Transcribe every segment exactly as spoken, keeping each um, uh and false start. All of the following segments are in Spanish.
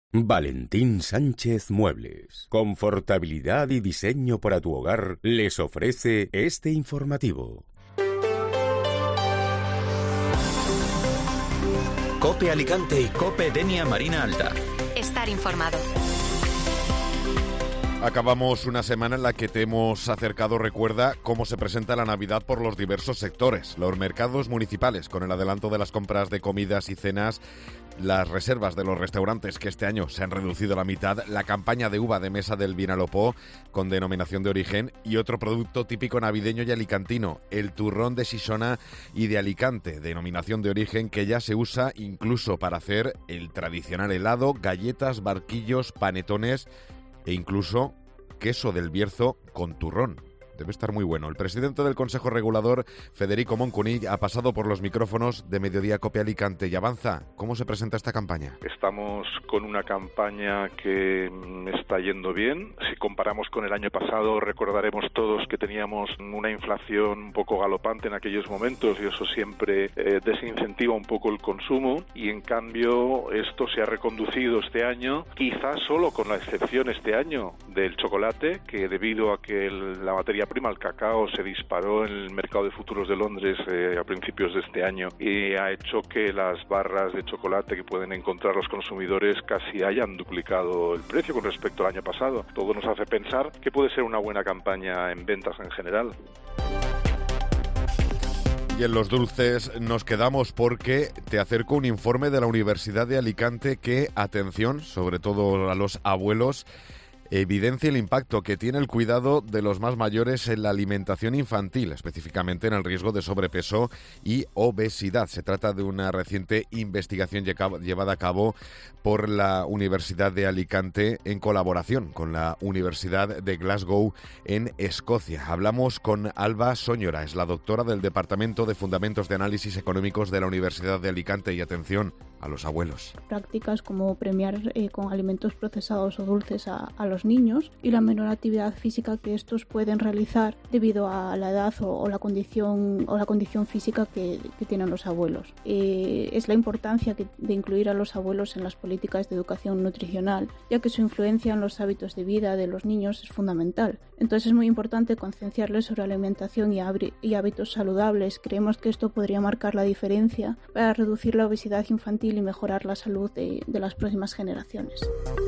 Valentín Sánchez Muebles, confortabilidad y diseño para tu hogar, les ofrece este informativo. COPE Alicante y COPE Denia Marina Alta. Estar informado. Acabamos una semana en la que te hemos acercado, recuerda, cómo se presenta la Navidad por los diversos sectores. Los mercados municipales, con el adelanto de las compras de comidas y cenas, las reservas de los restaurantes que este año se han reducido a la mitad, la campaña de uva de mesa del Vinalopó con denominación de origen y otro producto típico navideño y alicantino, el turrón de Xixona y de Alicante, denominación de origen que ya se usa incluso para hacer el tradicional helado, galletas, barquillos, panetones e incluso queso del Bierzo con turrón. Debe estar muy bueno. El presidente del Consejo Regulador, Federico Moncuní, ha pasado por los micrófonos de Mediodía COPE Alicante y avanza. ¿Cómo se presenta esta campaña? Estamos con una campaña que está yendo bien. Si comparamos con el año pasado, recordaremos todos que teníamos una inflación un poco galopante en aquellos momentos y eso siempre eh, desincentiva un poco el consumo, y en cambio esto se ha reconducido este año, quizás solo con la excepción este año del chocolate, que debido a que el, la materia prima, el cacao, se disparó en el mercado de futuros de Londres eh, a principios de este año y ha hecho que las barras de chocolate que pueden encontrar los consumidores casi hayan duplicado el precio con respecto al año pasado. Todo nos hace pensar que puede ser una buena campaña en ventas en general. Y en los dulces nos quedamos porque te acerco un informe de la Universidad de Alicante que, atención, sobre todo a los abuelos, evidencia el impacto que tiene el cuidado de los más mayores en la alimentación infantil, específicamente en el riesgo de sobrepeso y obesidad. Se trata de una reciente investigación llevada a cabo por la Universidad de Alicante en colaboración con la Universidad de Glasgow en Escocia. Hablamos con Alba Soñora, es la doctora del Departamento de Fundamentos de Análisis Económicos de la Universidad de Alicante. Y atención a los abuelos. Prácticas como premiar eh, con alimentos procesados o dulces a, a los niños y la menor actividad física que estos pueden realizar debido a la edad o, o la condición o la condición física que, que tienen los abuelos. Eh, es la importancia que, de incluir a los abuelos en las políticas de educación nutricional, ya que su influencia en los hábitos de vida de los niños es fundamental. Entonces es muy importante concienciarles sobre alimentación y, abri- y hábitos saludables. Creemos que esto podría marcar la diferencia para reducir la obesidad infantil y mejorar la salud de, de las próximas generaciones.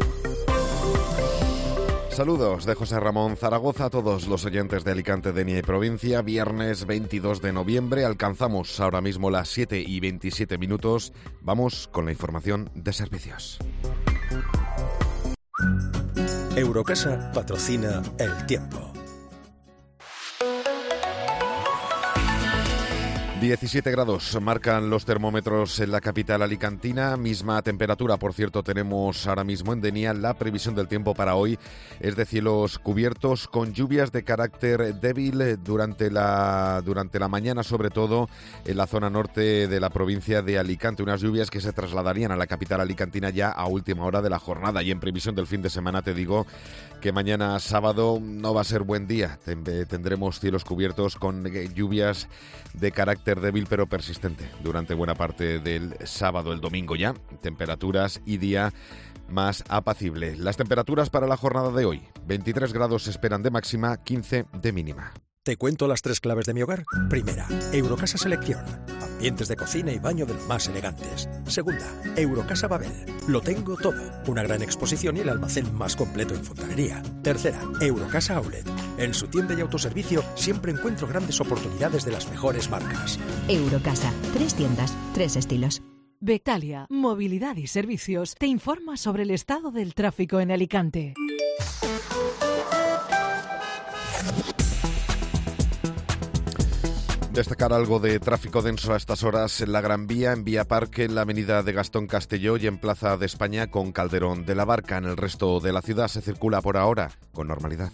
Saludos de José Ramón Zaragoza a todos los oyentes de Alicante, Denia y provincia. Viernes veintidós de noviembre, alcanzamos ahora mismo las siete y veintisiete minutos. Vamos con la información de servicios. Eurocasa patrocina El Tiempo. diecisiete grados marcan los termómetros en la capital alicantina, misma temperatura, por cierto, tenemos ahora mismo en Denia. La previsión del tiempo para hoy es de cielos cubiertos con lluvias de carácter débil durante la, durante la mañana, sobre todo en la zona norte de la provincia de Alicante, unas lluvias que se trasladarían a la capital alicantina ya a última hora de la jornada. Y en previsión del fin de semana te digo que mañana sábado no va a ser buen día, tendremos cielos cubiertos con lluvias de carácter débil pero persistente durante buena parte del sábado, el domingo ya, temperaturas y día más apacible. Las temperaturas para la jornada de hoy: veintitrés grados se esperan de máxima, quince de mínima. ¿Te cuento las tres claves de mi hogar? Primera, Eurocasa Selección. Ambientes de cocina y baño de los más elegantes. Segunda, Eurocasa Babel. Lo tengo todo. Una gran exposición y el almacén más completo en fontanería. Tercera, Eurocasa Outlet. En su tienda y autoservicio siempre encuentro grandes oportunidades de las mejores marcas. Eurocasa. Tres tiendas, tres estilos. Bectalia, Movilidad y Servicios, te informa sobre el estado del tráfico en Alicante. Destacar algo de tráfico denso a estas horas en la Gran Vía, en Vía Parque, en la avenida de Gastón Castelló y en Plaza de España con Calderón de la Barca. En el resto de la ciudad se circula por ahora con normalidad.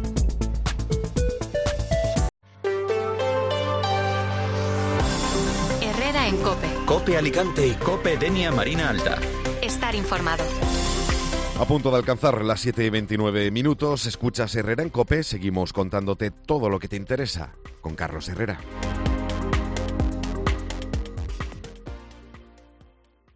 Herrera en COPE. COPE Alicante y COPE Denia Marina Alta. Estar informado. A punto de alcanzar las siete y veintinueve minutos, escuchas Herrera en COPE, seguimos contándote todo lo que te interesa con Carlos Herrera.